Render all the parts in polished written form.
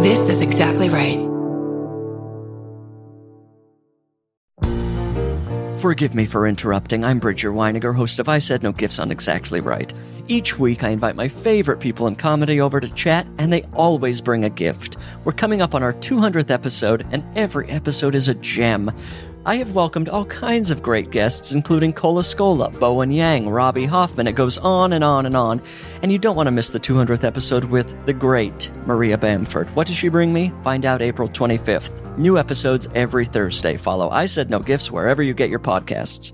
This is exactly right. Forgive me for interrupting. I'm Bridger Weiniger, host of I Said No Gifts on Exactly Right. Each week, I invite my favorite people in comedy over to chat, and they always bring a gift. We're coming up on our 200th episode, and every episode is a gem. I have welcomed all kinds of great guests, including Cola Scola, Bowen Yang, Robbie Hoffman. It goes on and on and on. And you don't want to miss the 200th episode with the great Maria Bamford. What does she bring me? Find out April 25th. New episodes every Thursday. Follow I Said No Gifts wherever you get your podcasts.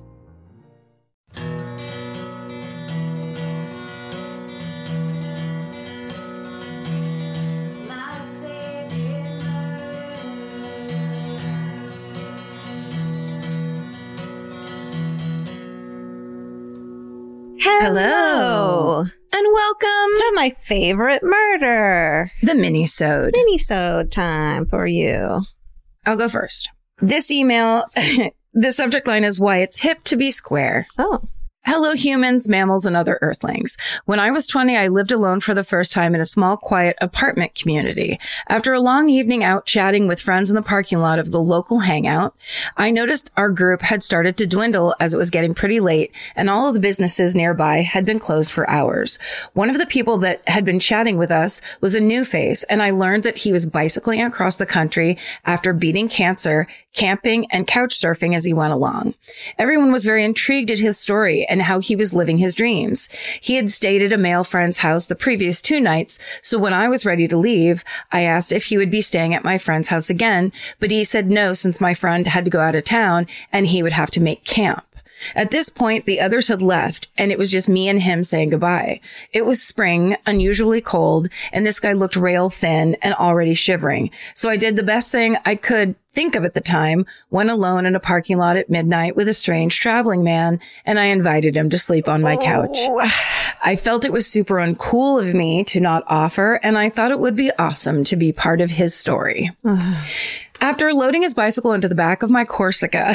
Hello. And welcome to my favorite murder. The Minisode. Minisode time for you. I'll go first. This email, the subject line is why it's hip to be square. Oh. Hello, humans, mammals, and other earthlings. When I was 20, I lived alone for the first time in a small, quiet apartment community. After a long evening out chatting with friends in the parking lot of the local hangout, I noticed our group had started to dwindle as it was getting pretty late, and all of the businesses nearby had been closed for hours. One of the people that had been chatting with us was a new face, and I learned that he was bicycling across the country after beating cancer, camping, and couch surfing as he went along. Everyone was very intrigued at his story and how he was living his dreams. He had stayed at a male friend's house the previous 2 nights, so when I was ready to leave, I asked if he would be staying at my friend's house again, but he said no since my friend had to go out of town and he would have to make camp. At this point, the others had left, and it was just me and him saying goodbye. It was spring, unusually cold, and this guy looked rail thin and already shivering. So I did the best thing I could think of at the time, went alone in a parking lot at midnight with a strange traveling man, and I invited him to sleep on my couch. I felt it was super uncool of me to not offer, and I thought it would be awesome to be part of his story. After loading his bicycle into the back of my Corsica,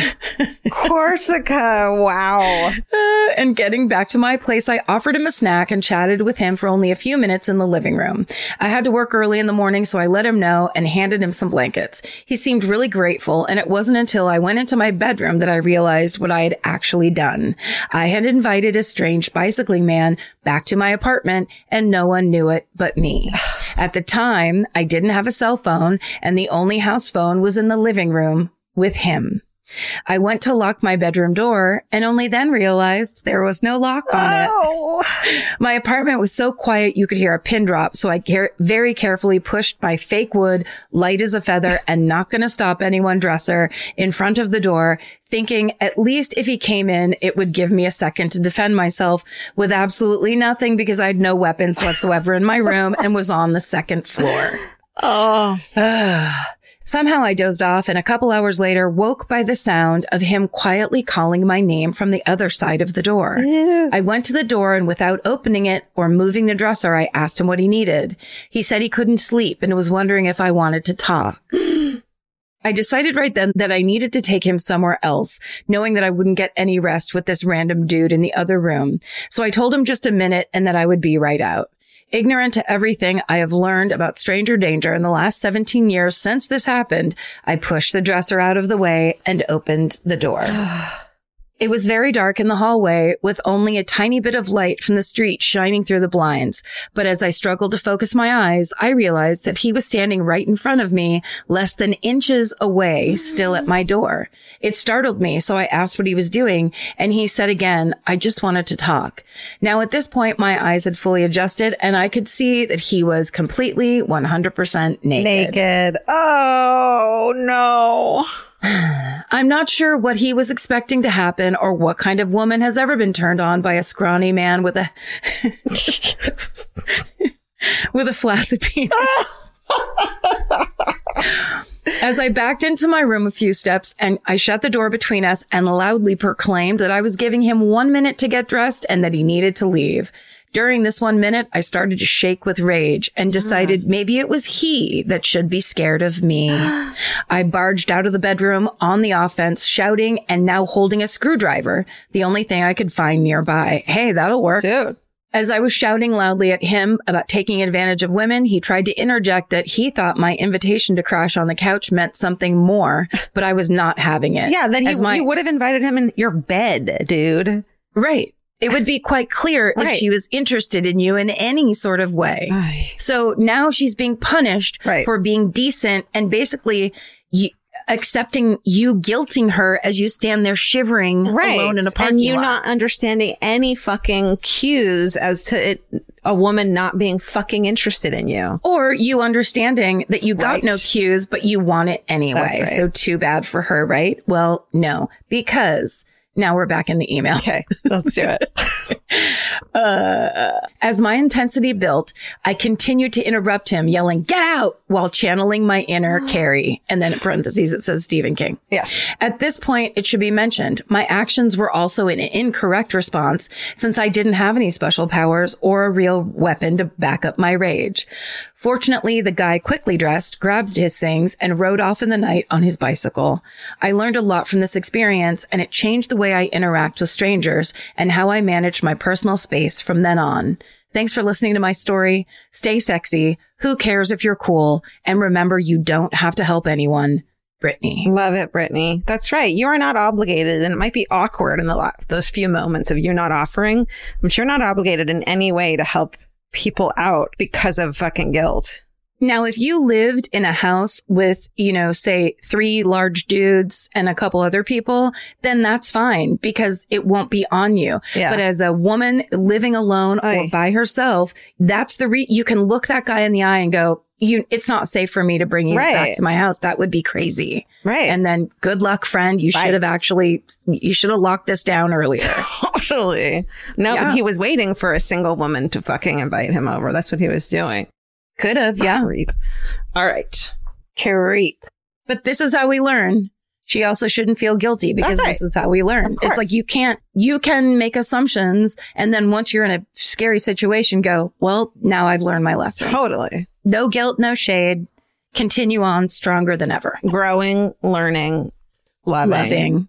wow. And getting back to my place, I offered him a snack and chatted with him for only a few minutes in the living room. I had to work early in the morning, so I let him know and handed him some blankets. He seemed really grateful, and it wasn't until I went into my bedroom that I realized what I had actually done. I had invited a strange bicycling man back to my apartment, and no one knew it but me. At the time, I didn't have a cell phone, and the only house phone was in the living room with him. I went to lock my bedroom door and only then realized there was no lock on it. My apartment was so quiet you could hear a pin drop, so I very carefully pushed my fake wood, light as a feather, and not going to stop anyone dresser in front of the door, thinking at least if he came in, it would give me a second to defend myself with absolutely nothing because I had no weapons whatsoever in my room and was on the second floor. Somehow I dozed off and a couple hours later woke by the sound of him quietly calling my name from the other side of the door. I went to the door and without opening it or moving the dresser, I asked him what he needed. He said he couldn't sleep and was wondering if I wanted to talk. I decided right then that I needed to take him somewhere else, knowing that I wouldn't get any rest with this random dude in the other room. So I told him just a minute and that I would be right out. Ignorant to everything I have learned about stranger danger in the last 17 years since this happened, I pushed the dresser out of the way and opened the door. It was very dark in the hallway with only a tiny bit of light from the street shining through the blinds. But as I struggled to focus my eyes, I realized that he was standing right in front of me, less than inches away, still at my door. It startled me, so I asked what he was doing, and he said again, I just wanted to talk. Now, at this point, my eyes had fully adjusted, and I could see that he was completely 100% naked. Oh, no. I'm not sure what he was expecting to happen or what kind of woman has ever been turned on by a scrawny man with a with a flaccid penis. As I backed into my room a few steps and I shut the door between us and loudly proclaimed that I was giving him 1 minute to get dressed and that he needed to leave. During this 1 minute, I started to shake with rage and decided maybe it was he that should be scared of me. I barged out of the bedroom on the offense, shouting and now holding a screwdriver, the only thing I could find nearby. Hey, that'll work. Dude. As I was shouting loudly at him about taking advantage of women, he tried to interject that he thought my invitation to crash on the couch meant something more, but I was not having it. Yeah, then you would have invited him in your bed, dude. Right. It would be quite clear if she was interested in you in any sort of way. So now she's being punished for being decent and basically accepting you, guilting her as you stand there shivering alone in a parking lot. And you not understanding any fucking cues as to a woman not being fucking interested in you. Or you understanding that you got no cues, but you want it anyway. That's right. So too bad for her, right? Well, no, because now we're back in the email. Okay, let's do it. As my intensity built, I continued to interrupt him, yelling, "Get out!" while channeling my inner Carrie. And then in parentheses, it says Stephen King. Yeah. At this point, it should be mentioned, my actions were also an incorrect response since I didn't have any special powers or a real weapon to back up my rage. Fortunately, the guy quickly dressed, grabbed his things, and rode off in the night on his bicycle. I learned a lot from this experience, and it changed the way I interact with strangers and how I manage my personal space from then on. Thanks for listening to my story. Stay sexy. Who cares if you're cool? And remember, you don't have to help anyone. Brittany. Love it, Brittany. That's right. You are not obligated, and it might be awkward in those few moments of you not offering, but you're not obligated in any way to help people out because of fucking guilt. Now, if you lived in a house with, say 3 large dudes and a couple other people, then that's fine because it won't be on you. Yeah. But as a woman living alone or by herself, that's you can look that guy in the eye and go, it's not safe for me to bring you back to my house. That would be crazy. Right. And then good luck, friend. You should have locked this down earlier. Totally. No, but he was waiting for a single woman to fucking invite him over. That's what he was doing. Could have, yeah. Creep. All right. Creep. But this is how we learn. She also shouldn't feel guilty because this is how we learn. It's like you can make assumptions and then once you're in a scary situation go, well, now I've learned my lesson. Totally. No guilt, no shade. Continue on stronger than ever. Growing, learning, loving.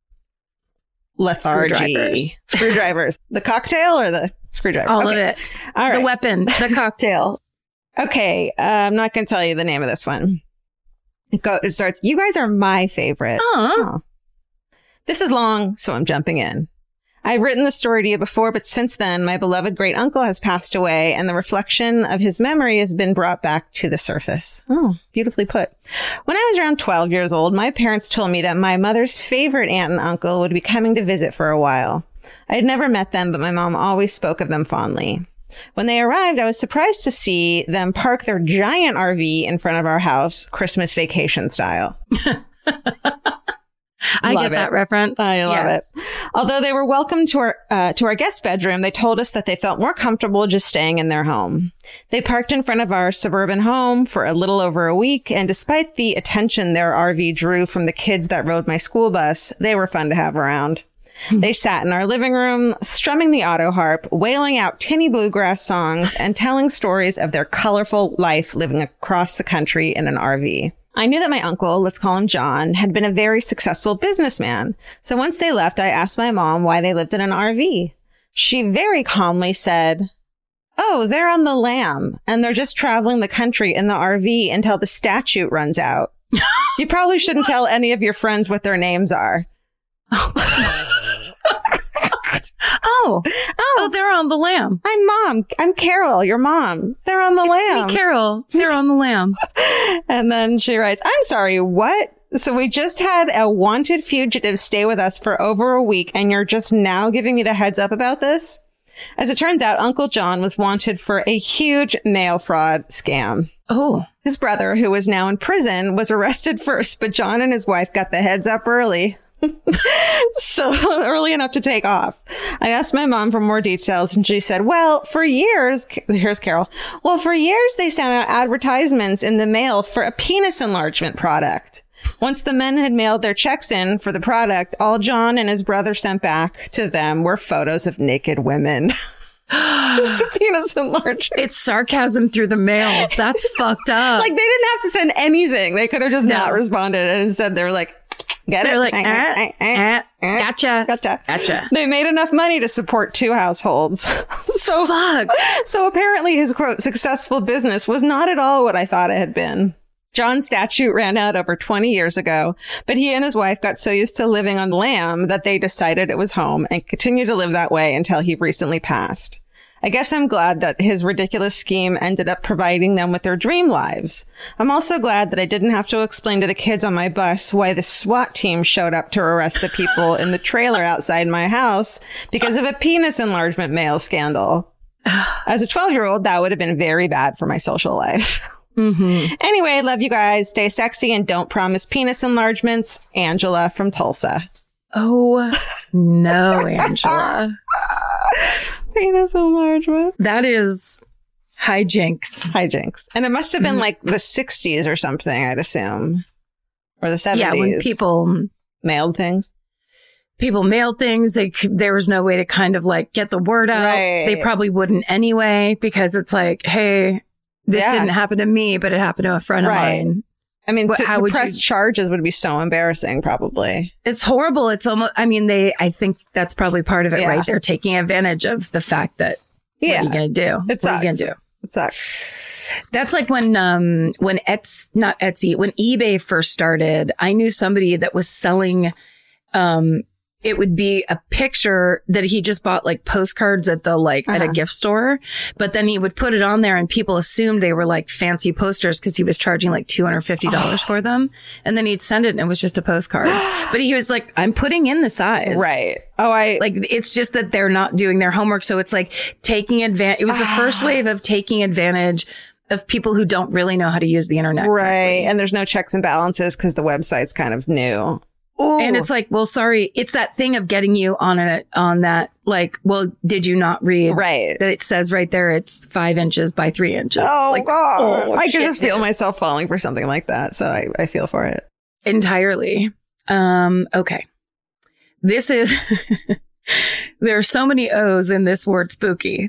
Lethargy. Screwdrivers. The cocktail or the screwdriver? All of it. All right. The weapon, the cocktail. Okay. I'm not going to tell you the name of this one. It starts, you guys are my favorite. Oh. This is long, so I'm jumping in. I've written the story to you before, but since then, my beloved great uncle has passed away and the reflection of his memory has been brought back to the surface. Oh, beautifully put. When I was around 12 years old, my parents told me that my mother's favorite aunt and uncle would be coming to visit for a while. I had never met them, but my mom always spoke of them fondly. When they arrived, I was surprised to see them park their giant RV in front of our house, Christmas vacation style. I get that reference. I love it. Although they were welcome to our guest bedroom, they told us that they felt more comfortable just staying in their home. They parked in front of our suburban home for a little over a week, and despite the attention their RV drew from the kids that rode my school bus, they were fun to have around. They sat in our living room, strumming the auto harp, wailing out tinny bluegrass songs, and telling stories of their colorful life living across the country in an RV. I knew that my uncle, let's call him John, had been a very successful businessman. So once they left, I asked my mom why they lived in an RV. She very calmly said, "Oh, they're on the lam, and they're just traveling the country in the RV until the statute runs out. You probably shouldn't tell any of your friends what their names are." Oh, they're on the lam. I'm Carol, your mom. They're on the lam. Sweet Carol. They're on the lam. And then she writes, "I'm sorry, what? So we just had a wanted fugitive stay with us for over a week, and you're just now giving me the heads up about this?" As it turns out, Uncle John was wanted for a huge mail fraud scam. Oh. His brother, who was now in prison, was arrested first, but John and his wife got the heads up early. So early enough to take off. I asked my mom for more details and she said, well, for years, here's Carol. Well, for years they sent out advertisements in the mail for a penis enlargement product. Once the men had mailed their checks in for the product, all John and his brother sent back to them were photos of naked women. It's a penis enlargement. It's sarcasm through the mail. That's fucked up. Like they didn't have to send anything. They could have just not responded. And instead they were like, Get They're it? like, gotcha. They made enough money to support 2 households. So Fuck. So apparently his, quote, successful business was not at all what I thought it had been. John's statute ran out over 20 years ago, but he and his wife got so used to living on land that they decided it was home and continued to live that way until he recently passed. I guess I'm glad that his ridiculous scheme ended up providing them with their dream lives. I'm also glad that I didn't have to explain to the kids on my bus why the SWAT team showed up to arrest the people in the trailer outside my house because of a penis enlargement mail scandal. As a 12-year-old, that would have been very bad for my social life. Mm-hmm. Anyway, love you guys. Stay sexy and don't promise penis enlargements. Angela from Tulsa. Oh, no, Angela. Penis enlargement. That is hijinks. Hijinks. And it must have been like the 60s or something, I'd assume. Or the 70s. Yeah, when people mailed things. People mailed things. There was no way to kind of like get the word out. Right. They probably wouldn't anyway, because it's like, hey, this didn't happen to me, but it happened to a friend of mine. I mean, to press charges would be so embarrassing, probably. It's horrible. It's almost, I mean, I think that's probably part of it, right? They're taking advantage of the fact that, what are you going to do? It sucks. What are you going to do? It sucks. That's like when eBay first started, I knew somebody that was selling, it would be a picture that he just bought like postcards at the at a gift store, but then he would put it on there and people assumed they were like fancy posters because he was charging like $250 for them. And then he'd send it and it was just a postcard. But he was like, I'm putting in the size. Right. It's just that they're not doing their homework. So it's like taking advantage. It was the first wave of taking advantage of people who don't really know how to use the internet. Right. Correctly. And there's no checks and balances because the website's kind of new. Ooh. And it's like, well, sorry, it's that thing of getting you on that, like, well, did you not read that it says right there it's 5 inches by 3 inches? Oh, like, God. I can just feel myself falling for something like that. So I feel for it. Entirely. Okay. This is, there are so many O's in this word spooky.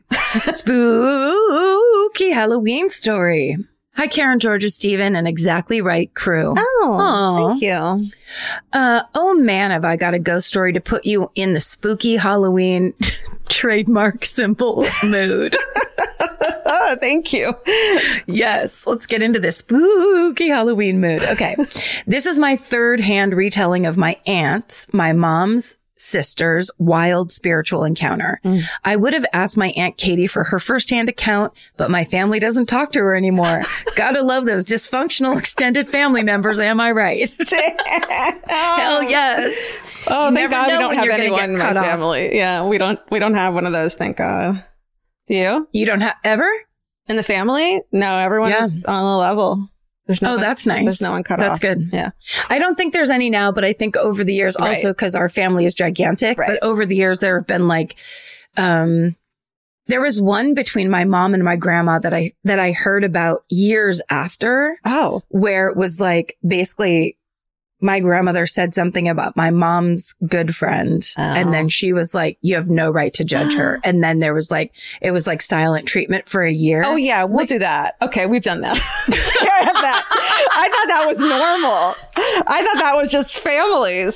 Spooky Halloween story. Hi, Karen, Georgia, Stephen, and Exactly Right crew. Oh, thank you. Oh man, have I got a ghost story to put you in the spooky Halloween trademark symbol mood. Thank you. Yes, let's get into this spooky Halloween mood. Okay. This is my third-hand retelling of my aunt's, my mom's sister's wild spiritual encounter. I would have asked my Aunt Katie for her firsthand account, but my family doesn't talk to her anymore. Gotta love those dysfunctional extended family members, am I right? Hell yes. Oh, thank God we don't have anyone in my family. Yeah, we don't have one of those, thank God. Do you? You don't have ever? In the family? No, everyone is on a level. That's nice. There's no one cut off. That's good. Yeah. I don't think there's any now, but I think over the years, also because our family is gigantic, but over the years there have been like, there was one between my mom and my grandma that I heard about years after. Oh. Where it was like, basically, my grandmother said something about my mom's good friend. Oh. And then she was like, you have no right to judge her. And then there was like, it was like silent treatment for a year. Oh yeah, we'll do that. Okay, we've done that. I have that. I thought that was normal. I thought that was just families.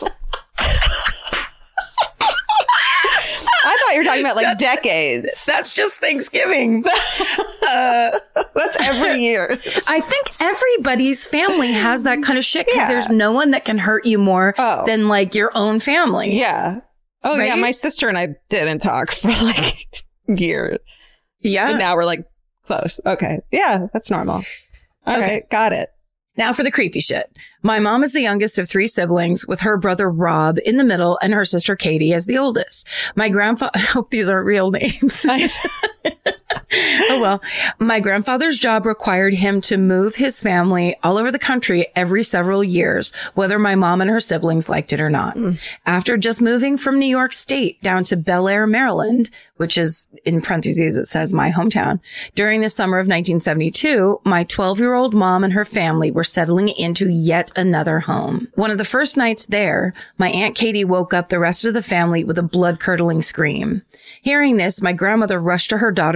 I thought you were talking about like decades. That's just Thanksgiving. That's every year. I think everybody's family has that kind of shit because there's no one that can hurt you more than like your own family. Yeah. Oh yeah. My sister and I didn't talk for like years. Yeah. But now we're like close. Okay. Yeah. That's normal. All right. Got it. Now for the creepy shit. My mom is the youngest of 3 siblings, with her brother Rob in the middle and her sister Katie as the oldest. My grandfather, I hope these aren't real names. Oh, well, my grandfather's job required him to move his family all over the country every several years, whether my mom and her siblings liked it or not. After just moving from New York State down to Bel Air, Maryland, which is in parentheses, it says my hometown, during the summer of 1972, my 12-year-old mom and her family were settling into yet another home. One of the first nights there, my Aunt Katie woke up the rest of the family with a blood-curdling scream. Hearing this, my grandmother rushed to her daughter's room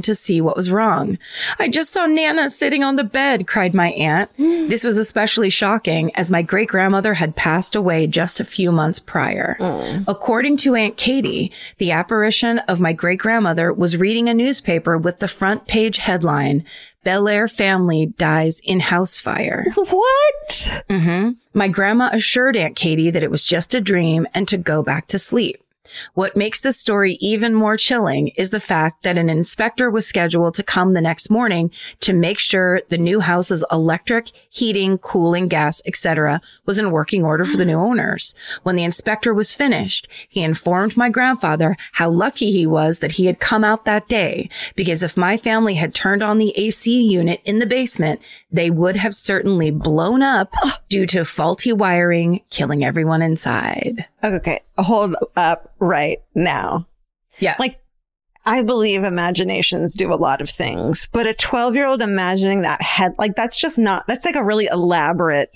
to see what was wrong. I just saw Nana sitting on the bed, cried my aunt. This was especially shocking as my great-grandmother had passed away just a few months prior. According to Aunt Katie, the apparition of my great-grandmother was reading a newspaper with the front page headline, Bel Air family dies in house fire. What? My grandma assured Aunt Katie that it was just a dream and to go back to sleep. What makes this story even more chilling is the fact that an inspector was scheduled to come the next morning to make sure the new house's electric, heating, cooling, gas, etc. was in working order for the new owners. When the inspector was finished, he informed my grandfather how lucky he was that he had come out that day, because if my family had turned on the AC unit in the basement, they would have certainly blown up due to faulty wiring, killing everyone inside. Okay, hold up right now. Yeah. Like, I believe imaginations do a lot of things, but a 12-year-old imagining that that's just not, that's like a really elaborate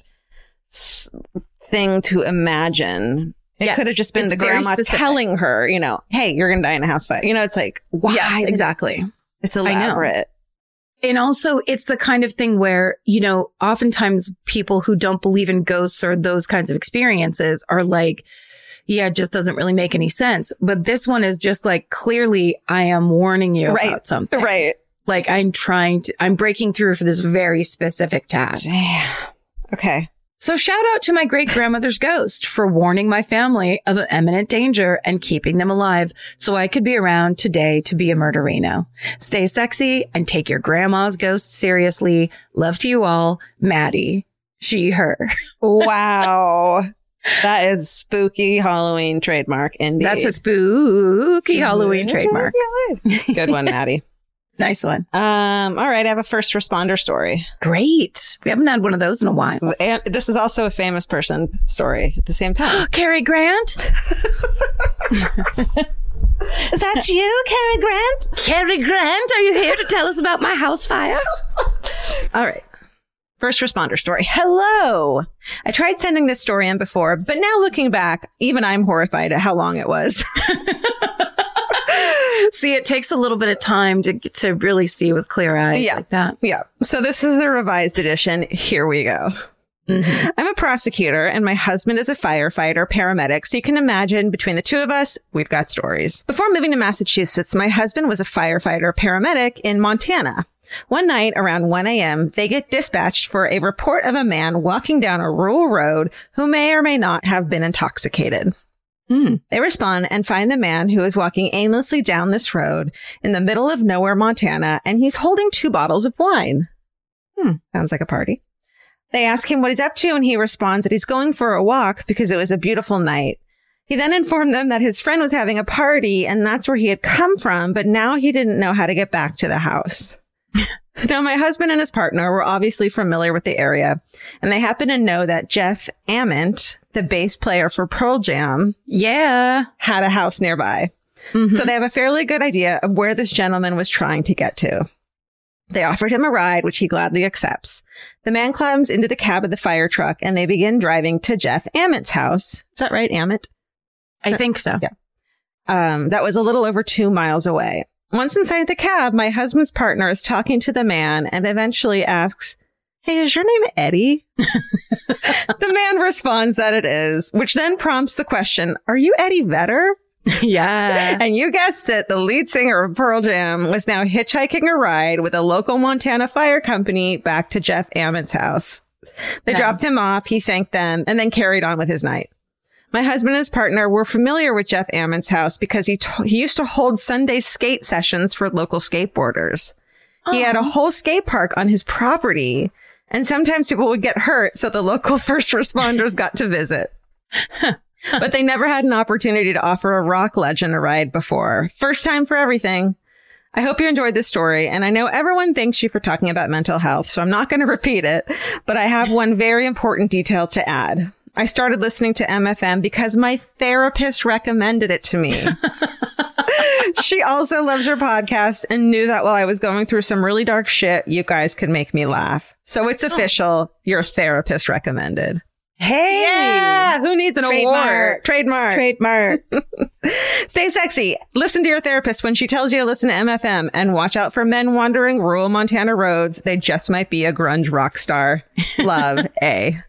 thing to imagine. It could have just been the grandma telling her, hey, you're going to die in a house fire. It's like, why? Yes, exactly. It's elaborate. And also, it's the kind of thing where, oftentimes people who don't believe in ghosts or those kinds of experiences are like, yeah, it just doesn't really make any sense. But this one is just like, clearly, I am warning you about something. Right. Like, I'm breaking through for this very specific task. Damn. Okay. So shout out to my great-grandmother's ghost for warning my family of imminent danger and keeping them alive so I could be around today to be a murderino. Stay sexy and take your grandma's ghost seriously. Love to you all. Maddie. She, her. Wow. That is spooky Halloween trademark indeed. That's a spooky Halloween trademark. Good one, Maddie. Nice one. All right. I have a first responder story. Great. We haven't had one of those in a while. And this is also a famous person story at the same time. Cary Grant? Is that you, Cary Grant? Cary Grant, are you here to tell us about my house fire? All right. First responder story. Hello. I tried sending this story in before, but now looking back, even I'm horrified at how long it was. See, it takes a little bit of time to really see with clear eyes like that. Yeah. So this is the revised edition. Here we go. I'm a prosecutor and my husband is a firefighter, paramedic. So you can imagine between the two of us, we've got stories. Before moving to Massachusetts, my husband was a firefighter, paramedic in Montana. One night around 1 a.m., they get dispatched for a report of a man walking down a rural road who may or may not have been intoxicated. They respond and find the man who is walking aimlessly down this road in the middle of nowhere, Montana, and he's holding 2 bottles of wine. Sounds like a party. They ask him what he's up to, and he responds that he's going for a walk because it was a beautiful night. He then informed them that his friend was having a party, and that's where he had come from, but now he didn't know how to get back to the house. Now, my husband and his partner were obviously familiar with the area, and they happen to know that Jeff Ament, the bass player for Pearl Jam, had a house nearby. So they have a fairly good idea of where this gentleman was trying to get to. They offered him a ride, which he gladly accepts. The man climbs into the cab of the fire truck, and they begin driving to Jeff Ament's house. Is that right, Ament? I think so. Yeah. That was a little over 2 miles away. Once inside the cab, my husband's partner is talking to the man and eventually asks, "Hey, is your name Eddie?" The man responds that it is, which then prompts the question, "Are you Eddie Vedder?" Yeah. And you guessed it, the lead singer of Pearl Jam was now hitchhiking a ride with a local Montana fire company back to Jeff Ament's house. They dropped him off, he thanked them, and then carried on with his night. My husband and his partner were familiar with Jeff Ament's house because he used to hold Sunday skate sessions for local skateboarders. He had a whole skate park on his property, and sometimes people would get hurt, so the local first responders got to visit. But they never had an opportunity to offer a rock legend a ride before. First time for everything. I hope you enjoyed this story, and I know everyone thanks you for talking about mental health, so I'm not going to repeat it, but I have one very important detail to add. I started listening to MFM because my therapist recommended it to me. She also loves your podcast and knew that while I was going through some really dark shit, you guys could make me laugh. So it's official. Your therapist recommended. Hey! Yeah! Who needs an award? Trademark. Stay sexy. Listen to your therapist when she tells you to listen to MFM, and watch out for men wandering rural Montana roads. They just might be a grunge rock star. Love, A.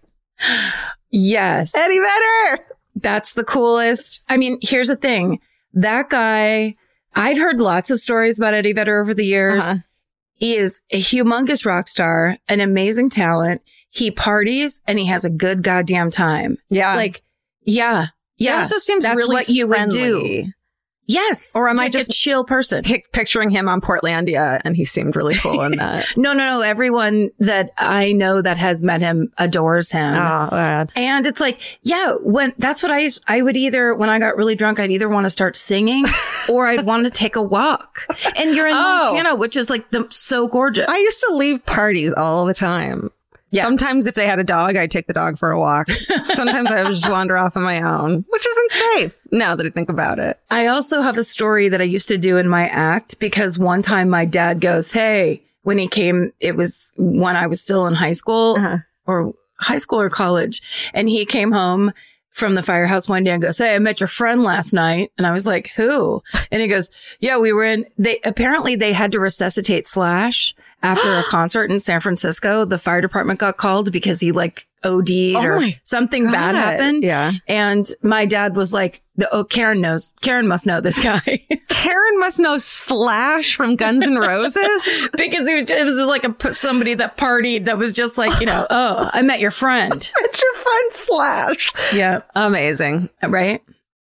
Yes. Eddie Vedder! That's the coolest. I mean, here's the thing. That guy, I've heard lots of stories about Eddie Vedder over the years. He is a humongous rock star, an amazing talent. He parties and he has a good goddamn time. Yeah. Like, yeah. He also seems That's really what you friendly. would do. Yes. Or am I like just a chill person? Picturing him on Portlandia, and he seemed really cool in that. No. Everyone that I know that has met him adores him. Oh, God. And it's like, yeah, that's what I would either, when I got really drunk, I'd either want to start singing or I'd want to take a walk. And you're in Montana, which is like so gorgeous. I used to leave parties all the time. Yes. Sometimes if they had a dog, I'd take the dog for a walk. Sometimes I would just wander off on my own, which isn't safe now that I think about it. I also have a story that I used to do in my act, because one time my dad goes, hey, when he came, it was when I was still in high school or college. And he came home from the firehouse one day and goes, hey, I met your friend last night. And I was like, who? And he goes, yeah, we were apparently they had to resuscitate Slash after a concert in San Francisco. The fire department got called because he like OD'd or something bad happened. Yeah. And my dad was like, Karen must know this guy. Karen must know Slash from Guns N' Roses? Because it was just like somebody that partied that was just like, oh, I met your friend. Met your friend Slash. Yeah. Amazing. Right?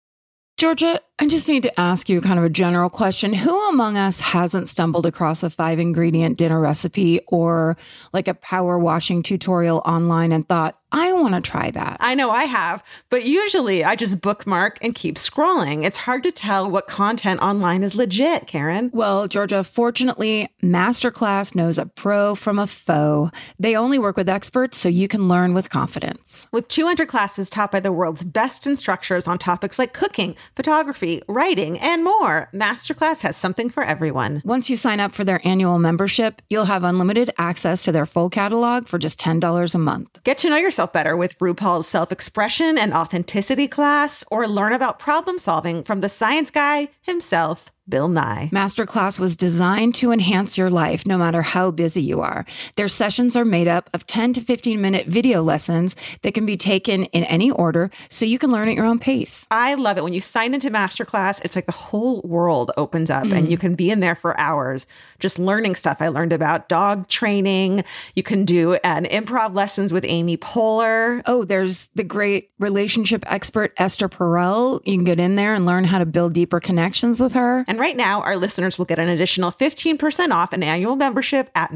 Georgia, I just need to ask you kind of a general question. Who among us hasn't stumbled across a 5-ingredient dinner recipe or like a power washing tutorial online and thought, I want to try that? I know I have, but usually I just bookmark and keep scrolling. It's hard to tell what content online is legit, Karen. Well, Georgia, fortunately, Masterclass knows a pro from a foe. They only work with experts so you can learn with confidence. With 200 classes taught by the world's best instructors on topics like cooking, photography, writing, and more, Masterclass has something for everyone. Once you sign up for their annual membership, you'll have unlimited access to their full catalog for just $10 a month. Get to know yourself better with RuPaul's self-expression and authenticity class, or learn about problem solving from the science guy himself, Bill Nye. Masterclass was designed to enhance your life no matter how busy you are. Their sessions are made up of 10 to 15-minute video lessons that can be taken in any order so you can learn at your own pace. I love it. When you sign into Masterclass, it's like the whole world opens up and you can be in there for hours just learning stuff. I learned about dog training. You can do an improv lessons with Amy Poehler. Oh, there's the great relationship expert Esther Perel. You can get in there and learn how to build deeper connections with her. And right now, our listeners will get an additional 15% off an annual membership at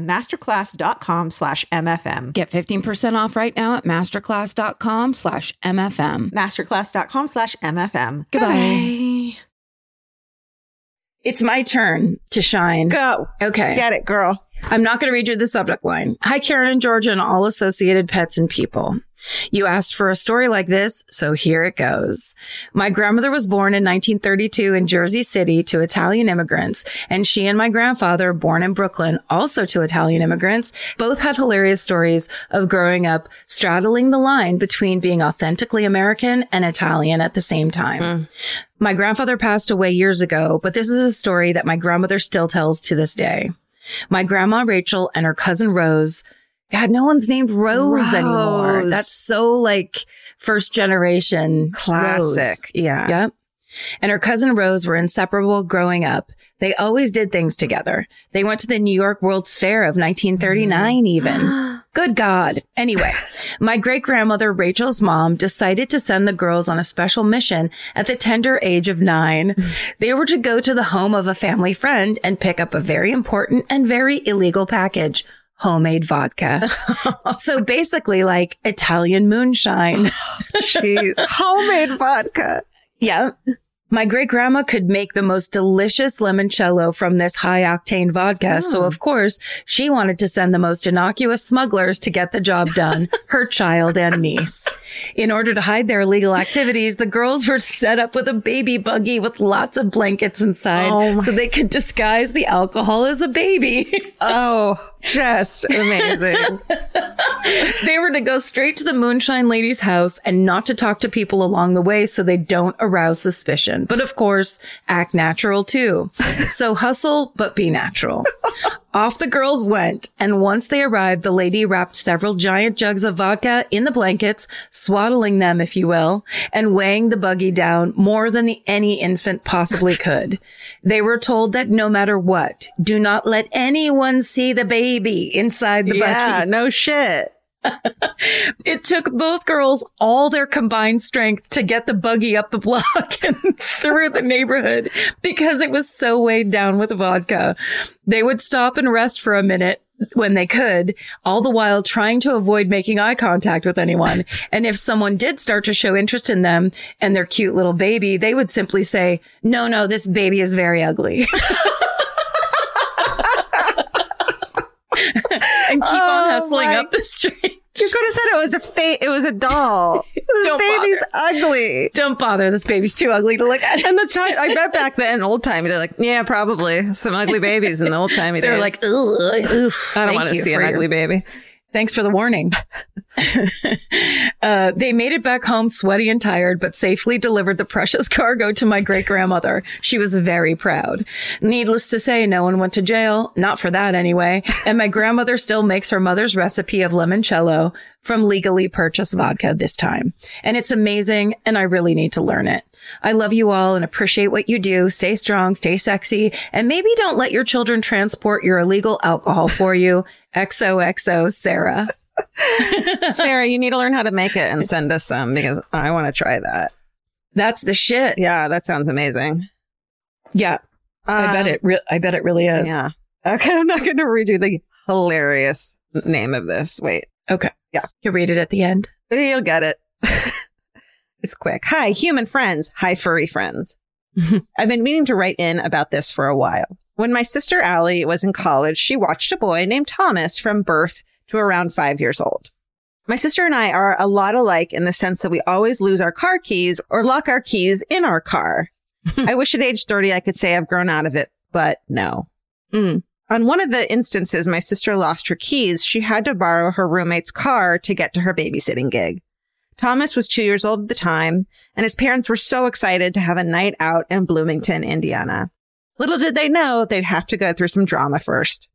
masterclass.com/MFM. Get 15% off right now at masterclass.com/MFM. Masterclass.com/MFM. Goodbye. It's my turn to shine. Go. Okay. Get it, girl. I'm not going to read you the subject line. Hi, Karen and Georgia and all associated pets and people. You asked for a story like this, so here it goes. My grandmother was born in 1932 in Jersey City to Italian immigrants, and she and my grandfather, born in Brooklyn, also to Italian immigrants, both had hilarious stories of growing up straddling the line between being authentically American and Italian at the same time. My grandfather passed away years ago, but this is a story that my grandmother still tells to this day. My grandma Rachel and her cousin Rose. God, no one's named Rose anymore. That's so like first generation. Classic. Rose. Yeah. Yep. And her cousin Rose were inseparable growing up. They always did things together. They went to the New York World's Fair of 1939 even. Good God. Anyway, my great-grandmother Rachel's mom decided to send the girls on a special mission at the tender age of 9. They were to go to the home of a family friend and pick up a very important and very illegal package. Homemade vodka. So basically like Italian moonshine. Jeez. Homemade vodka. Yeah. My great-grandma could make the most delicious limoncello from this high-octane vodka. So, of course, she wanted to send the most innocuous smugglers to get the job done, her child and niece. In order to hide their illegal activities, the girls were set up with a baby buggy with lots of blankets inside so they could disguise the alcohol as a baby. Oh, just amazing. They were to go straight to the Moonshine Lady's house and not to talk to people along the way so they don't arouse suspicion. But of course, act natural too. So hustle, but be natural. Off the girls went, and once they arrived, the lady wrapped several giant jugs of vodka in the blankets, swaddling them, if you will, and weighing the buggy down more than any infant possibly could. They were told that no matter what, do not let anyone see the baby inside the buggy. Yeah, no shit. It took both girls all their combined strength to get the buggy up the block and through the neighborhood because it was so weighed down with vodka. They would stop and rest for a minute when they could, all the while trying to avoid making eye contact with anyone. And if someone did start to show interest in them and their cute little baby, they would simply say, no, this baby is very ugly. And keep on hustling up the street. You could have said it was a doll. This baby's ugly. Don't bother. This baby's too ugly to look at. And the time, I bet back then, old timey, they're like, yeah, probably some ugly babies in the old timey days. They're like, oof. I don't want to see an ugly baby. Thanks for the warning. They made it back home sweaty and tired, but safely delivered the precious cargo to my great-grandmother. She was very proud. Needless to say, no one went to jail. Not for that, anyway. And my grandmother still makes her mother's recipe of limoncello from legally purchased vodka this time. And it's amazing, and I really need to learn it. I love you all and appreciate what you do. Stay strong, stay sexy, and maybe don't let your children transport your illegal alcohol for you. XOXO, Sarah. Sarah, you need to learn how to make it and send us some because I want to try that. That's the shit. Yeah, that sounds amazing. Yeah, I bet it really is. Yeah. Okay, I'm not going to redo the hilarious name of this. Wait. Okay. Yeah. You'll read it at the end. You'll get it. It's quick. Hi, human friends. Hi, furry friends. I've been meaning to write in about this for a while. When my sister Allie was in college, she watched a boy named Thomas from birth to around 5 years old. My sister and I are a lot alike in the sense that we always lose our car keys or lock our keys in our car. I wish at age 30 I could say I've grown out of it, but no. On one of the instances my sister lost her keys, she had to borrow her roommate's car to get to her babysitting gig. Thomas was 2 years old at the time, and his parents were so excited to have a night out in Bloomington, Indiana. Little did they know they'd have to go through some drama first.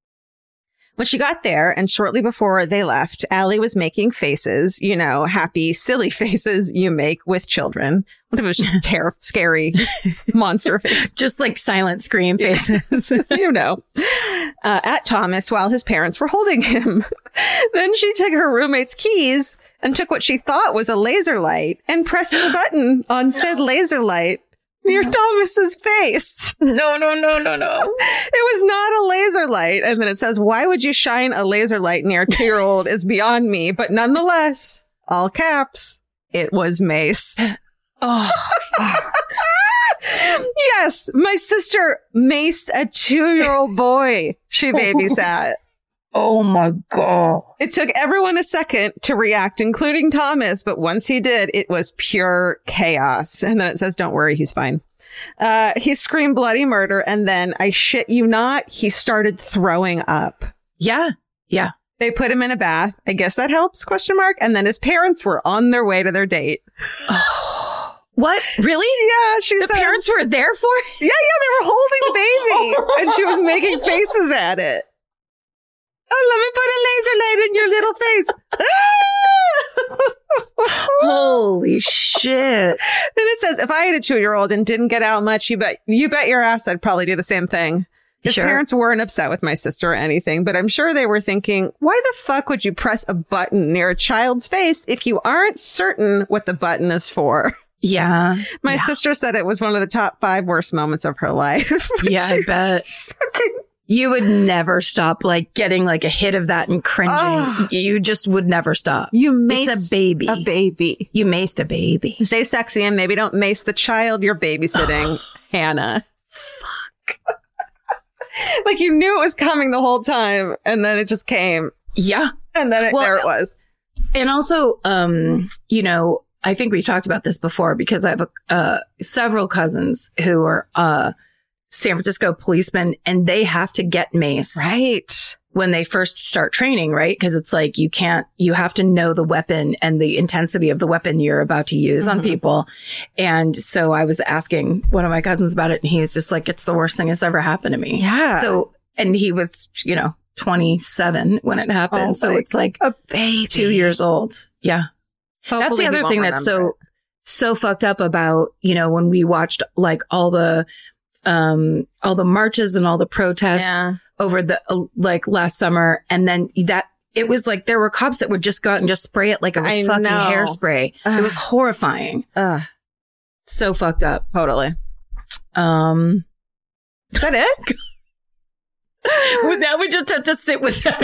When she got there, and shortly before they left, Allie was making faces, you know, happy, silly faces you make with children. What if it was just scary monster face? Just like silent scream faces. You know, at Thomas while his parents were holding him. Then she took her roommate's keys and took what she thought was a laser light and pressed the button on said laser light near Thomas's face. No. It was not a laser light. And then it says, why would you shine a laser light near a 2-year-old is beyond me. But nonetheless, all caps, it was Mace. Oh, Yes, my sister maced a 2-year-old boy she babysat. Oh my God. It took everyone a second to react, including Thomas. But once he did, it was pure chaos. And then it says, don't worry, he's fine. He screamed bloody murder. And then, I shit you not, he started throwing up. Yeah. They put him in a bath. I guess that helps, ? And then his parents were on their way to their date. What? Really? Yeah, she said. The parents were there for it? Yeah, they were holding the baby. And she was making faces at it. Oh, let me put a laser light in your little face. Holy shit. And it says, if I had a 2-year-old and didn't get out much, you bet your ass I'd probably do the same thing. His parents weren't upset with my sister or anything, but I'm sure they were thinking, why the fuck would you press a button near a child's face if you aren't certain what the button is for? Yeah. My sister said it was one of the top 5 worst moments of her life. Yeah, I bet. You would never stop, like, getting, like, a hit of that and cringing. You just would never stop. You maced it's a baby. A baby. You maced a baby. Stay sexy and maybe don't mace the child you're babysitting, Hannah. Fuck. Like, you knew it was coming the whole time, and then it just came. Yeah. And then there it was. And also, you know, I think we've talked about this before because I have several cousins who are San Francisco policemen, and they have to get maced. Right. when they first start training, right? Because it's like you have to know the weapon and the intensity of the weapon you're about to use on people. And so I was asking one of my cousins about it, and he was just like, it's the worst thing that's ever happened to me. Yeah. So, and he was, 27 when it happened. So it's like a baby, 2 years old. Yeah. Hopefully that's the other thing that's remember. so fucked up about, when we watched like all the marches and all the protests over the like last summer. And then it was like there were cops that would just go out and just spray it like it was fucking hairspray. It was horrifying. So fucked up. Totally. Is that it? Well, now we just have to sit with that.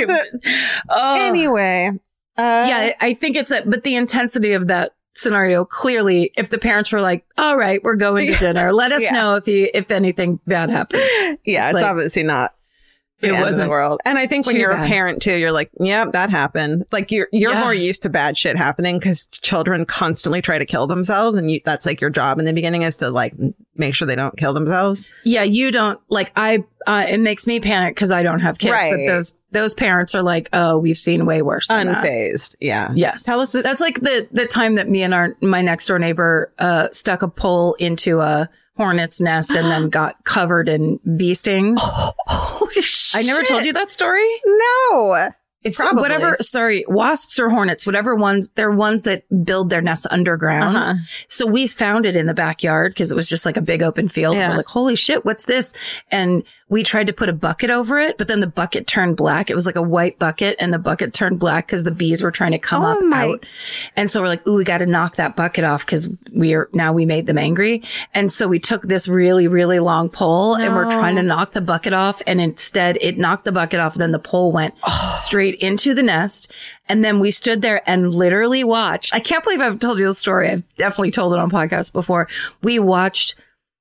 Anyway. Yeah, I think but the intensity of that scenario, clearly, if the parents were like, all right, we're going to dinner, let us know if anything bad happens. Yeah, it's obviously not. It wasn't the world. And I think when you're a parent too, you're like, yeah, that happened. Like you're more used to bad shit happening because children constantly try to kill themselves. And that's like your job in the beginning is to like make sure they don't kill themselves. Yeah. You don't like, it makes me panic because I don't have kids, but those parents are like, oh, we've seen way worse than unfazed. That. Yeah. Yes. Tell us. That's like the time that me and my next door neighbor, stuck a pole into a hornet's nest and then got covered in bee stings. Holy shit. I never told you that story? No. It's probably wasps or hornets, whatever ones, they're ones that build their nests underground. So we found it in the backyard because it was just like a big open field. Yeah. We're like, holy shit, what's this? And we tried to put a bucket over it, but then the bucket turned black. It was like a white bucket and the bucket turned black because the bees were trying to come out. And so we're like, ooh, we got to knock that bucket off because we made them angry. And so we took this really, really long pole and we're trying to knock the bucket off. And instead it knocked the bucket off. And then the pole went straight into the nest. And then we stood there and literally watched. I can't believe I've told you the story. I've definitely told it on podcasts before. We watched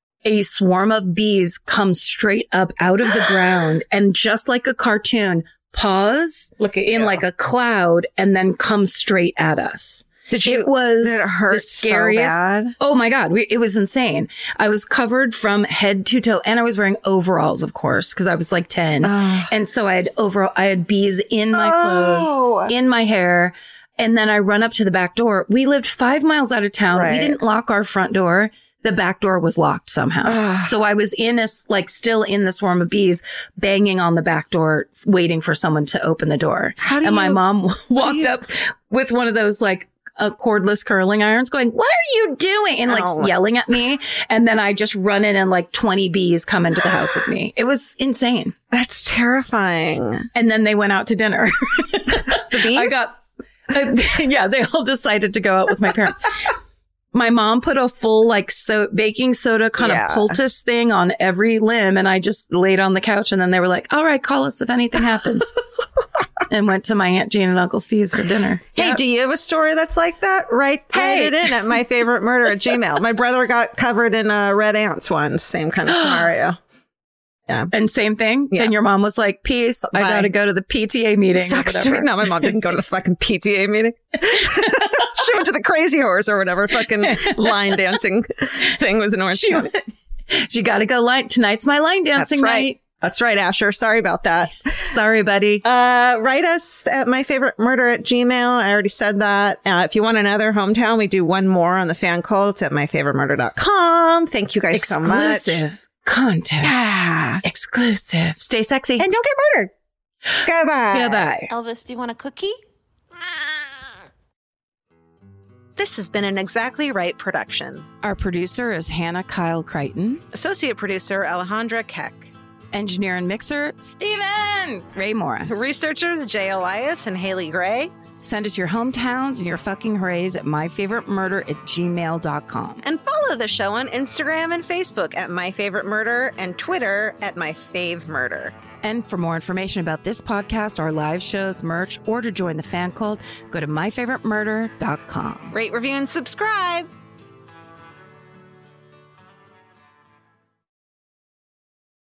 a swarm of bees come straight up out of the ground and just like a cartoon, pause in like a cloud and then come straight at us. Did it hurt the scariest. So bad? Oh my God. It was insane. I was covered from head to toe and I was wearing overalls, of course, because I was like 10. And so I had bees in my clothes, in my hair. And then I run up to the back door. We lived 5 miles out of town. Right. We didn't lock our front door. The back door was locked somehow. So I was still in the swarm of bees, banging on the back door, waiting for someone to open the door. My mom walked up with one of those like cordless curling irons going, what are you doing? And like yelling at me. And then I just run in and like 20 bees come into the house with me. It was insane. That's terrifying. And then they went out to dinner. The bees? They all decided to go out with my parents. My mom put a full baking soda kind of poultice thing on every limb and I just laid on the couch and then they were like, all right, call us if anything happens. And went to my Aunt Jean and Uncle Steve's for dinner. Hey, do you have a story that's like that? Write it in at myfavoritemurder@gmail.com. My brother got covered in red ants once. Same kind of scenario. Yeah. And same thing. Yeah. And your mom was like, peace. Bye. I got to go to the PTA meeting. Sucks to me. No, my mom didn't go to the fucking PTA meeting. She went to the Crazy Horse or whatever fucking line dancing thing was in Orange County. She got to go tonight's my line dancing night. That's right, Asher. Sorry about that. Sorry, buddy. Write us at myfavoritemurder@gmail. I already said that. If you want another hometown, we do one more on the fan cult at myfavoritemurder.com. Thank you guys so much. Exclusive content. Yeah. Exclusive. Stay sexy. And don't get murdered. Goodbye. Elvis, do you want a cookie? This has been an Exactly Right production. Our producer is Hannah Kyle Crichton. Associate producer, Alejandra Keck. Engineer and mixer, Steven Ray Morris. Researchers, Jay Elias and Haley Gray. Send us your hometowns and your fucking hoorays at myfavoritemurder@gmail.com. And follow the show on Instagram and Facebook at myfavoritemurder and Twitter at myfavemurder. And for more information about this podcast, our live shows, merch, or to join the fan cult, go to myfavoritemurder.com. Rate, review, and subscribe.